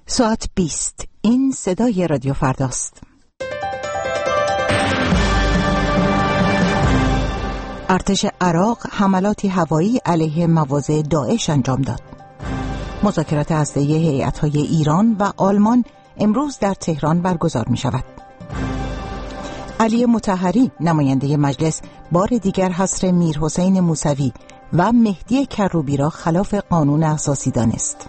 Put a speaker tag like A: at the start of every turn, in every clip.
A: ساعت 20. این صدای رادیو فرداست. ارتش عراق حملاتی هوایی علیه مواضع داعش انجام داد. مذاکرات هسته‌ای هیئت‌های ایران و آلمان امروز در تهران برگزار می شود. علی مطهری نماینده مجلس بار دیگر حصر میرحسین موسوی و مهدی کروبی را خلاف قانون اساسی دانست.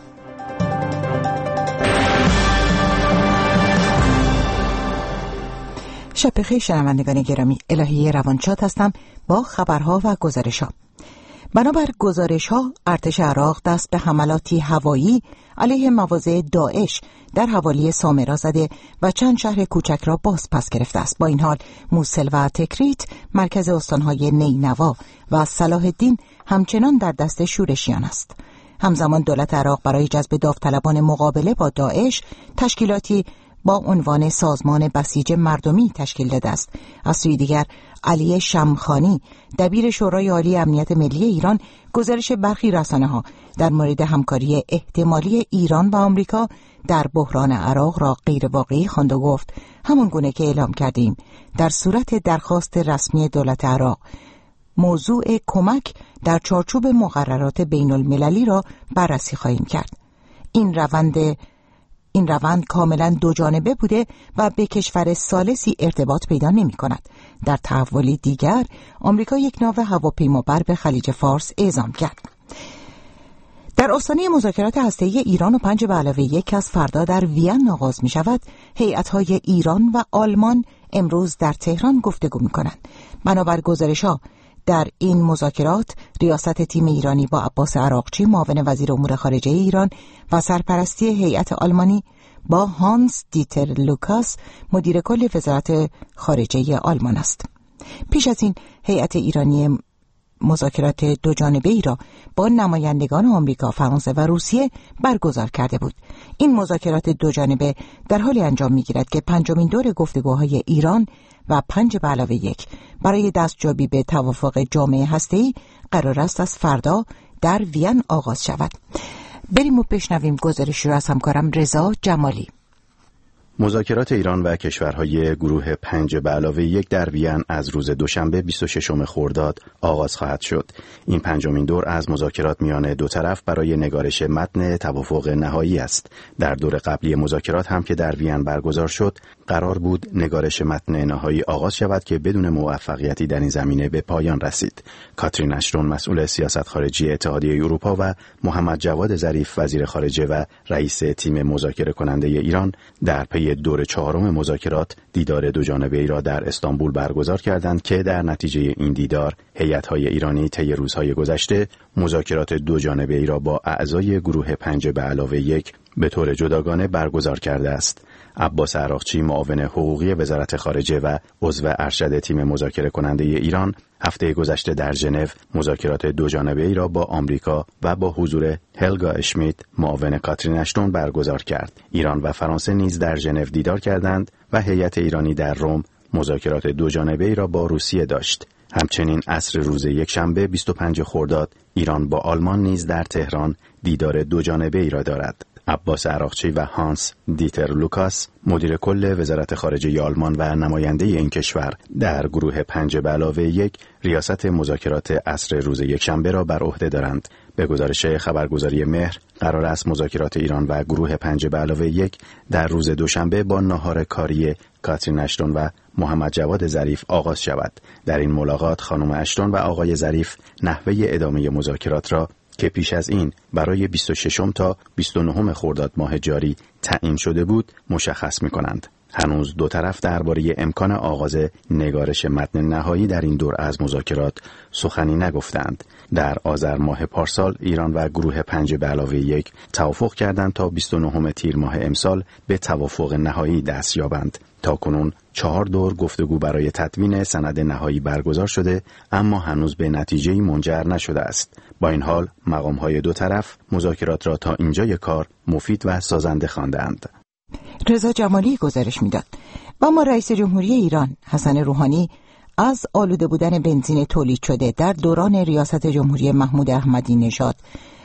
A: شب بخیر شنوندگان گرامی، الهی روانشاد هستم با خبرها و گزارش‌ها. بنابر گزارش‌ها ارتش عراق دست به حملاتی هوایی علیه مواضع داعش در حوالی سامرا زده و چند شهر کوچک را باز پس گرفته است. با این حال موصل و تکریت، مرکز استان‌های نینوا و صلاح الدین همچنان در دست شورشیان است. همزمان دولت عراق برای جذب داوطلبان مقابله با داعش تشکیلاتی با عنوان سازمان بسیج مردمی تشکیل داده است. از سوی دیگر علی شمخانی دبیر شورای عالی امنیت ملی ایران گزارش برخی رسانه‌ها در مورد همکاری احتمالی ایران و آمریکا در بحران عراق را غیر واقعی خواند و گفت همان گونه که اعلام کردیم در صورت درخواست رسمی دولت عراق موضوع کمک در چارچوب مقررات بین المللی را بررسی خواهیم کرد. این روند کاملا دو جانبه بوده و به کشور ثالثی ارتباط پیدا نمی کند. در تحولی دیگر آمریکا یک ناو هواپیمابر به خلیج فارس اعزام کرد. در آستانه مذاکرات هسته‌ای ایران و 5+1 از فردا در وین آغاز می شود. هیئت‌های ایران و آلمان امروز در تهران گفتگو می کنند. بنابر گزارش‌ها در این مذاکرات ریاست تیم ایرانی با عباس عراقچی معاون وزیر امور خارجه ایران و سرپرستی هیئت آلمانی با هانس دیتر لوکاس مدیر کل وزارت خارجه آلمان است. پیش از این هیئت ایرانی مذاکرات دو جانبه ای را با نمایندگان آمریکا، فرانسه و روسیه برگزار کرده بود. این مذاکرات دو جانبه در حالی انجام می‌گیرد که پنجمین دور گفتگوهای ایران و 5+1 برای دستیابی به توافق جامعه هسته‌ای قرار است از فردا در وین آغاز شود. بریم و بشنویم گزارشی را از همکارم رضا جمالی.
B: مذاکرات ایران و کشورهای گروه 5+1 در وین از روز دوشنبه 26 خرداد آغاز خواهد شد. این پنجمین دور از مذاکرات میان دو طرف برای نگارش متن توافق نهایی است. در دور قبلی مذاکرات هم که در وین برگزار شد، قرار بود نگارش متن نهایی آغاز شود که بدون موفقیتی در این زمینه به پایان رسید. کاترین اشتون مسئول سیاست خارجی اتحادیه اروپا و محمد جواد ظریف وزیر خارجه و رئیس تیم مذاکره کننده ایران در پی دور چهارم مذاکرات دیدار دو جانبه ای را در استانبول برگزار کردند که در نتیجه این دیدار هیئت‌های ایرانی طی روزهای گذشته مذاکرات دو جانبه ای را با اعضای گروه 5+1 به طور جداگانه برگزار کرده است. عباس عراقچی معاون حقوقی وزارت خارجه و عضو ارشد تیم مذاکره کننده ایران هفته گذشته در ژنو مذاکرات دو جانبه ای را با آمریکا و با حضور هلگا اشمیت معاون کاترین اشتون برگزار کرد. ایران و فرانسه نیز در ژنو دیدار کردند و هیئت ایرانی در روم مذاکرات دو جانبه ای را با روسیه داشت. همچنین عصر روز یکشنبه 25 خرداد ایران با آلمان نیز در تهران دیدار دو جانبه ای را دارد. عباس عراقچی و هانس دیتر لوکاس مدیر کل وزارت خارجه آلمان و نماینده این کشور در گروه 5+1 ریاست مذاکرات عصر روز یکشنبه را بر عهده دارند. به گزارش خبرگزاری مهر قرار است مذاکرات ایران و گروه 5+1 در روز دوشنبه با ناهار کاری کاترین اشتون و محمد جواد ظریف آغاز شود. در این ملاقات خانم اشتون و آقای ظریف نحوه ادامه مذاکرات را که پیش از این برای 26 تا 29 خرداد ماه جاری تعیین شده بود مشخص می‌کنند. هنوز دو طرف درباره امکان آغاز نگارش متن نهایی در این دور از مذاکرات سخنی نگفتند. در آذر ماه پارسال ایران و گروه 5+1 توافق کردند تا 29 تیر ماه امسال به توافق نهایی دست یابند. تاکنون 4 دور گفتگو برای تدوین سند نهایی برگزار شده اما هنوز به نتیجه‌ای منجر نشده است. با این حال مقام‌های دو طرف مذاکرات را تا اینجای کار مفید و سازنده خواندند.
A: رضا جمالی گزارش میداد. و اما رئیس جمهوری ایران حسن روحانی از آلوده بودن بنزین تولید شده در دوران ریاست جمهوری محمود احمدی نژاد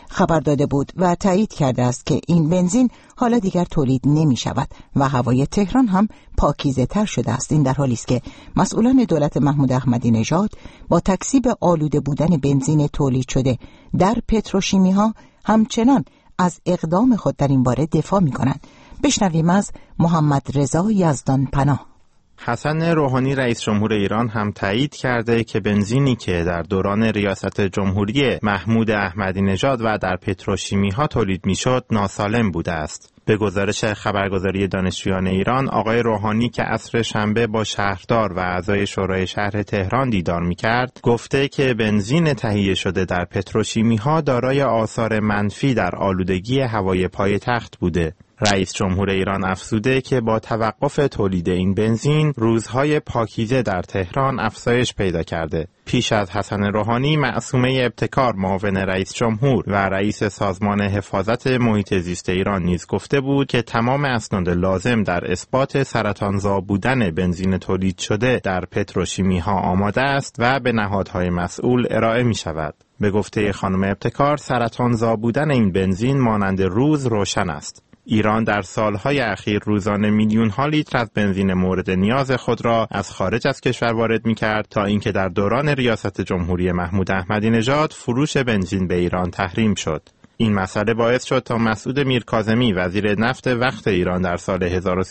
A: خبر داده بود و تایید کرده است که این بنزین حالا دیگر تولید نمی شود و هوای تهران هم پاکیزه تر شده است. این در حالی است که مسئولان دولت محمود احمدی نژاد با تکذیب آلوده بودن بنزین تولید شده در پتروشیمی ها همچنان از اقدام خود در این باره دفاع می کنند. بشنویم از محمد رضا یزدان پناه.
C: حسن روحانی رئیس جمهور ایران هم تایید کرده که بنزینی که در دوران ریاست جمهوری محمود احمدی نژاد و در پتروشیمی ها تولید میشد ناسالم بوده است. به گزارش خبرگزاری دانشجویان ایران، آقای روحانی که عصر شنبه با شهردار و اعضای شورای شهر تهران دیدار می‌کرد، گفته که بنزین تهیه شده در پتروشیمی‌ها دارای آثار منفی در آلودگی هوای پایتخت بوده. رئیس جمهور ایران افزوده که با توقف تولید این بنزین، روزهای پاکیزه در تهران افزایش پیدا کرده. پیش از حسن روحانی، معصومه ابتکار معاون رئیس جمهور و رئیس سازمان حفاظت محیط زیست ایران نیز گفته بود که تمام اسناد لازم در اثبات سرطانزا بودن بنزین تولید شده در پتروشیمی ها آماده است و به نهادهای مسئول ارائه می شود. به گفته خانم ابتکار، سرطانزا بودن این بنزین مانند روز روشن است. ایران در سالهای اخیر روزانه میلیون‌ها لیتر از بنزین مورد نیاز خود را از خارج از کشور وارد می‌کرد تا اینکه در دوران ریاست جمهوری محمود احمدی نژاد فروش بنزین به ایران تحریم شد. این مسئله باعث شد تا مسعود میرکاظمی وزیر نفت وقت ایران در سال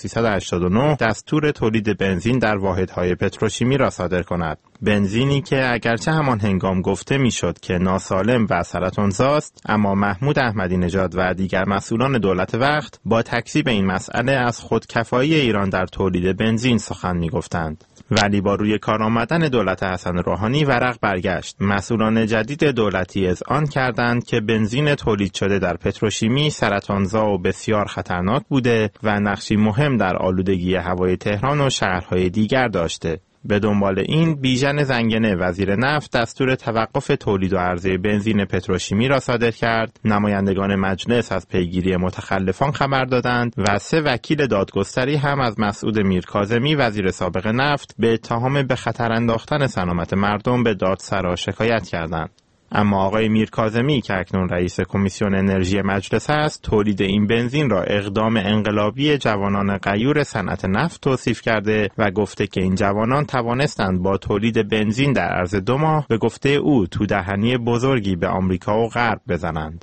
C: 1389 دستور تولید بنزین در واحدهای پتروشیمی را صادر کند. بنزینی که اگرچه همان هنگام گفته میشد که ناسالم و سرطانزاست، اما محمود احمدی نژاد و دیگر مسئولان دولت وقت با تکذیب این مسئله از خودکفایی ایران در تولید بنزین سخن میگفتند. ولی با روی کار آمدن دولت حسن روحانی ورق برگشت. مسئولان جدید دولتی اذعان کردند که بنزین تولید شده در پتروشیمی سرطانزا و بسیار خطرناک بوده و نقشی مهم در آلودگی هوای تهران و شهرهای دیگر داشته. به دنبال این، بیژن زنگنه وزیر نفت دستور توقف تولید و عرضه بنزین پتروشیمی را صادر کرد. نمایندگان مجلس از پیگیری متخلفان خبر دادند و 3 وکیل دادگستری هم از مسعود میرکاظمی وزیر سابق نفت به اتهام به خطر انداختن سلامت مردم به دادسرا شکایت کردند. اما آقای میرکاظمی که اکنون رئیس کمیسیون انرژی مجلس است، تولید این بنزین را اقدام انقلابی جوانان غیور صنعت نفت توصیف کرده و گفته که این جوانان توانستند با تولید بنزین در عرض 2 ماه به گفته او تو دهنی بزرگی به آمریکا و غرب بزنند.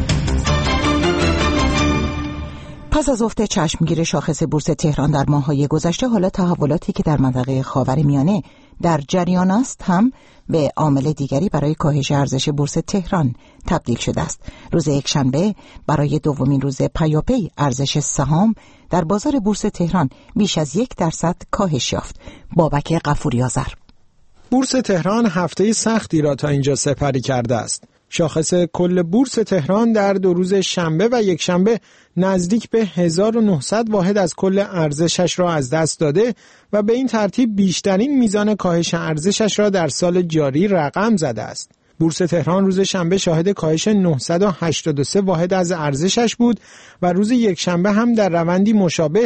A: پس از افت چشمگیر شاخص بورس تهران در ماه‌های گذشته، حالا تحولاتی که در منطقه خاورمیانه در جریان است هم به عامل دیگری برای کاهش ارزش بورس تهران تبدیل شده است. روز یکشنبه برای دومین روز پیاپی ارزش سهام در بازار بورس تهران بیش از 1% کاهش یافت. بابک غفوری آذر.
D: بورس تهران هفته سختی را تا اینجا سپری کرده است. شاخص کل بورس تهران در 2 روز شنبه و یکشنبه نزدیک به 1900 واحد از کل ارزشش را از دست داده و به این ترتیب بیشترین میزان کاهش ارزشش را در سال جاری رقم زده است. بورس تهران روز شنبه شاهد کاهش 983 واحد از ارزشش بود و روز یکشنبه هم در روندی مشابه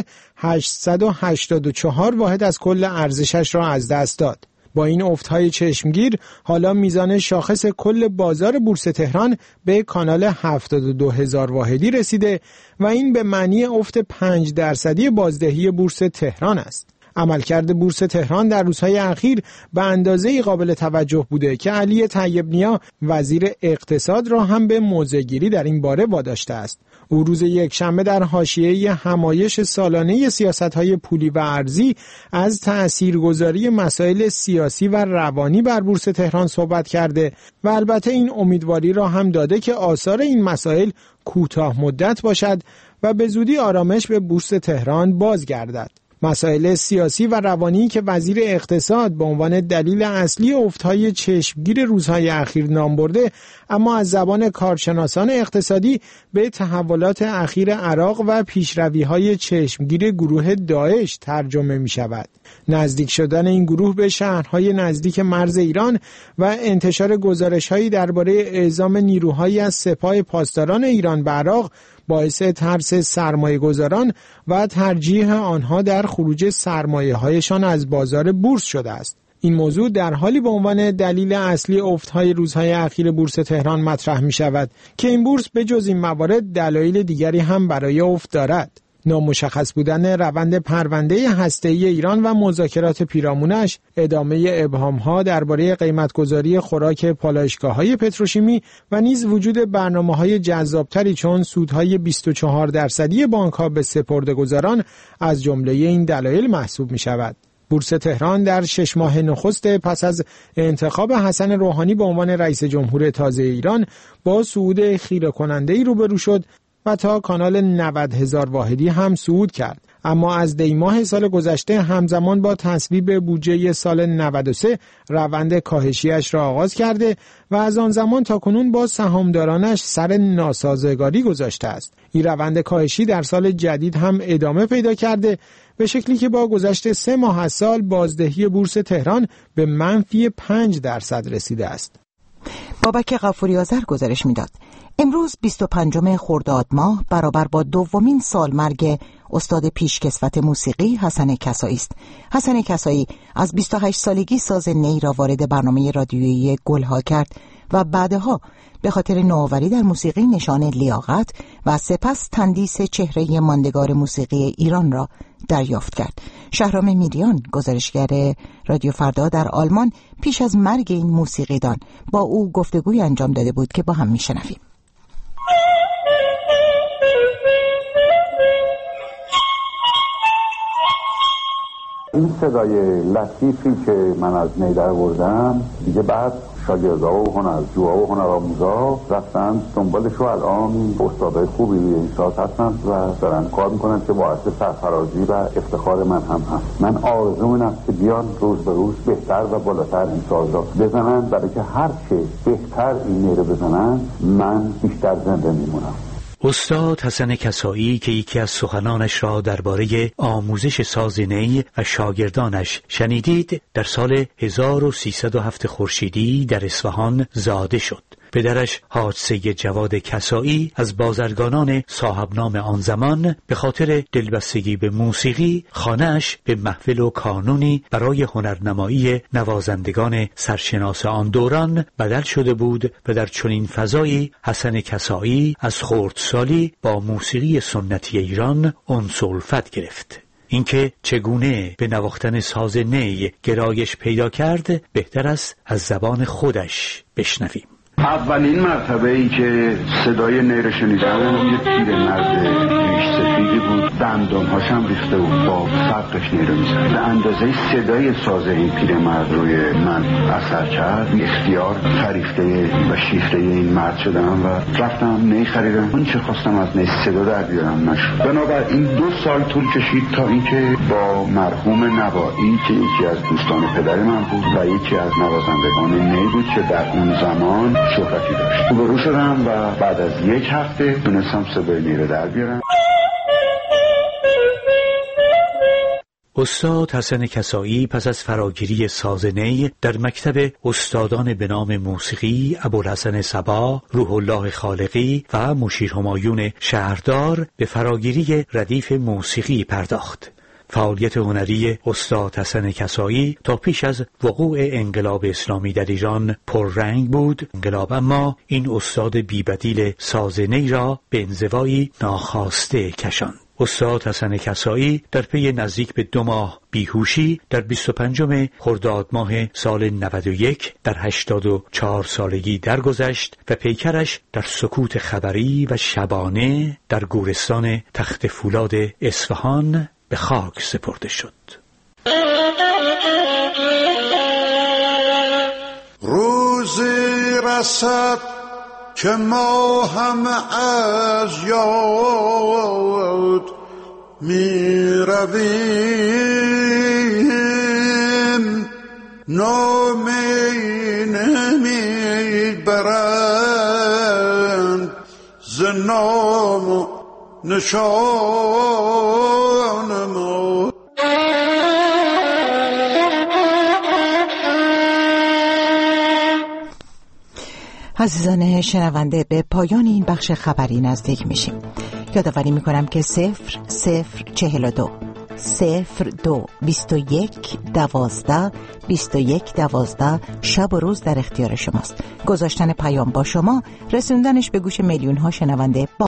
D: 884 واحد از کل ارزشش را از دست داد. با این افت‌های چشمگیر، حالا میزان شاخص کل بازار بورس تهران به کانال 72,000 واحدی رسیده و این به معنی افت 5% بازدهی بورس تهران است. عملکرد بورس تهران در روزهای اخیر به اندازه‌ای قابل توجه بوده که علی طیب نیا وزیر اقتصاد را هم به موضع‌گیری در این باره واداشته است. او روز یکشنبه در حاشیه همایش سالانه سیاست‌های پولی و ارزی از تأثیرگذاری مسائل سیاسی و روانی بر بورس تهران صحبت کرده و البته این امیدواری را هم داده که آثار این مسائل کوتاه مدت باشد و به زودی آرامش به بورس تهران بازگردد. مسائل سیاسی و روانی که وزیر اقتصاد به عنوان دلیل اصلی افت‌های چشمگیر روزهای اخیر نام برده، اما از زبان کارشناسان اقتصادی به تحولات اخیر عراق و پیشروی‌های چشمگیر گروه داعش ترجمه می‌شود. نزدیک شدن این گروه به شهرهای نزدیک مرز ایران و انتشار گزارش‌هایی درباره اعزام نیروهایی از سپاه پاسداران ایران به عراق باعث ترس سرمایه‌گذاران و ترجیح آنها در خروج سرمایه‌هایشان از بازار بورس شده است. این موضوع در حالی به عنوان دلیل اصلی افت‌های روزهای اخیر بورس تهران مطرح می شود که این بورس به جز این موارد دلایل دیگری هم برای افت دارد. نامشخص بودن روند پرونده هسته‌ای ایران و مذاکرات پیرامونش، ادامه ابهام‌ها درباره قیمت‌گذاری خوراک پالایشگاه‌های پتروشیمی و نیز وجود برنامه‌های جذابتری چون سودهای 24% بانک‌ها به سپرده‌گذاران از جمله این دلایل محسوب می‌شود. بورس تهران در 6 ماه نخست پس از انتخاب حسن روحانی به عنوان رئیس جمهور تازه ایران با صعود خیره کننده‌ای روبرو شد و تا کانال 90,000 واحدی هم صعود کرد. اما از دی ماه سال گذشته همزمان با تصویب بودجه سال 93 روند کاهشیش را آغاز کرده و از آن زمان تا کنون با سهامدارانش سر ناسازگاری گذاشته است. این روند کاهشی در سال جدید هم ادامه پیدا کرده به شکلی که با گذشت 3 ماه از سال بازدهی بورس تهران به منفی 5% رسیده است.
A: بابک غفوری آذر گزارش می‌داد. امروز 25 خرداد ماه برابر با دومین سالمرگ استاد پیشکسوت موسیقی حسن کسایی است. حسن کسایی از 28 سالگی ساز نی را وارد برنامه رادیویی گلها کرد و بعدها به خاطر نوآوری در موسیقی نشان لیاقت و سپس تندیس چهره ماندگار موسیقی ایران را دریافت کرد. شهرام میریان گزارشگر رادیو فردا در آلمان پیش از مرگ این موسیقیدان با او گفتگوی انجام داده بود که با هم میشنویم.
E: این صدای لطیفی که من از نی درآوردم دیگه بعد شاگردها و هنرجوها و هنرآموزا رفتن دنبالش و الان استادای خوبی روی این ساز هستن و دارن کار میکنن که باعث سرفرازی و افتخار من هم هست. من آرزوم این است که بیان روز به روز بهتر و بالاتر این سازا بزنن، برای که هر چه بهتر این نی رو بزنن من بیشتر زنده میمونم.
F: استاد حسن کسایی که یکی از سخنانش را درباره آموزش ساز نی و شاگردانش شنیدید، در سال 1307 خورشیدی در اصفهان زاده شد. پدرش حاج سید جواد کسایی از بازرگانان صاحب نام آن زمان به خاطر دلبستگی به موسیقی خانه‌اش به محفل و کانونی برای هنرنمایی نوازندگان سرشناس آن دوران بدل شده بود و در چنین فضایی حسن کسایی از خردسالی با موسیقی سنتی ایران انس و الفت گرفت. اینکه چگونه به نواختن ساز نی گرایش پیدا کرد بهتر است از زبان خودش بشنویم.
E: اولین مرتبه ای که صدای نی رو شنیدم یه پیرمرد ریش سفیدی بود، دندانهاش هم ریخته بود، با فرقش نی رو میزد. به اندازه صدای ساز این پیرمرد روی من اثر کرد. اختیار فریفته و شیفته این مرد شدم و رفتم نی خریدم. اون چه خواستم از نی صدا در بیارم نشد. بنابراین 2 سال طول کشید تا اینکه با مرحوم نوایی که یکی از دوستان پدر من بود و یکی از نوازندگان نی بود که در اون زمان شهرتی داشت، روبرو شدم و بعد از 1 هفته تونستم صدای نی رو در بیارم.
F: استاد حسن کسایی پس از فراگیری ساز نی در مکتب استادان به نام موسیقی ابوالحسن صبا، روح الله خالقی و مشیر همایون شهردار به فراگیری ردیف موسیقی پرداخت. فعالیت هنری استاد حسن کسایی تا پیش از وقوع انقلاب اسلامی در ایران پررنگ بود. انقلاب اما این استاد بی‌بدیل ساز نی را به انزوایی ناخواسته کشاند. استاد حسن کسایی در پی نزدیک به 2 ماه بیهوشی در 25 خرداد ماه سال 91 در 84 سالگی درگذشت و پیکرش در سکوت خبری و شبانه در گورستان تخت فولاد اصفهان به خاک سپرده شد.
G: روزی رسد که ما هم از یاد می رویم، نامی نمی برند ز نام نشان ما.
A: عزیزان شنونده، به پایان این بخش خبری نزدیک میشیم. یادآوری میکنم که 0042 02-21-12-21-12 شب و روز در اختیار شماست. گذاشتن پیام با شما، رسوندنش به گوش میلیون ها شنونده با